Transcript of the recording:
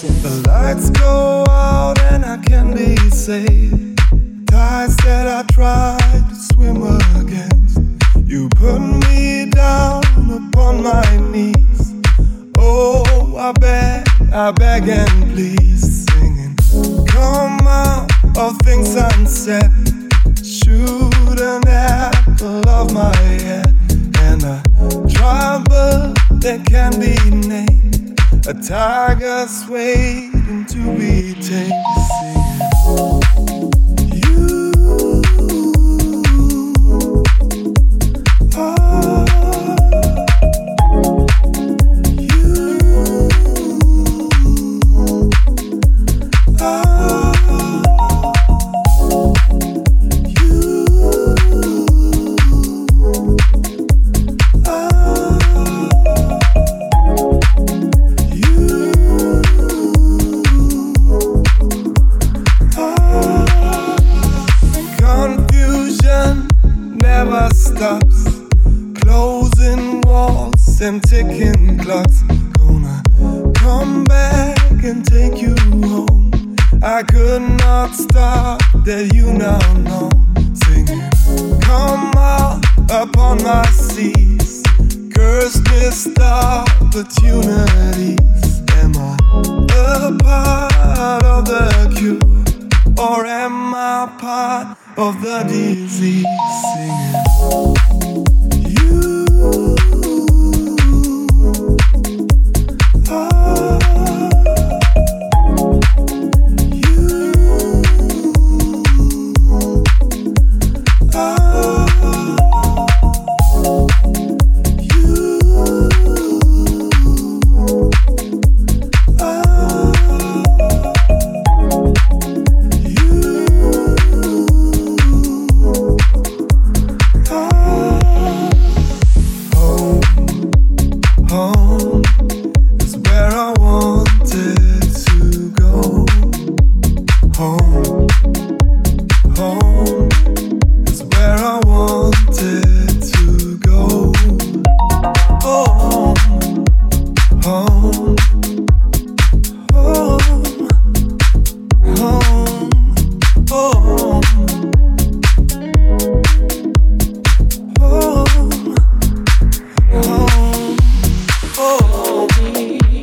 The lights go out and I can be saved. Tides that I tried to swim against. You put me down upon my knees. Oh, I beg and please. Singing, come out of things unsaid. Shoot an apple of my head. And a trouble that can be named. A tiger's waiting to be tamed. Singing, never stops. Closing walls and ticking clocks. Gonna come back and take you home. I could not stop that you now know. Singing, come out upon my seas. Curse missed opportunities. Am I a part of the cure? Or am I part of the disease? Singing, home is where I wanted to go. Home, home.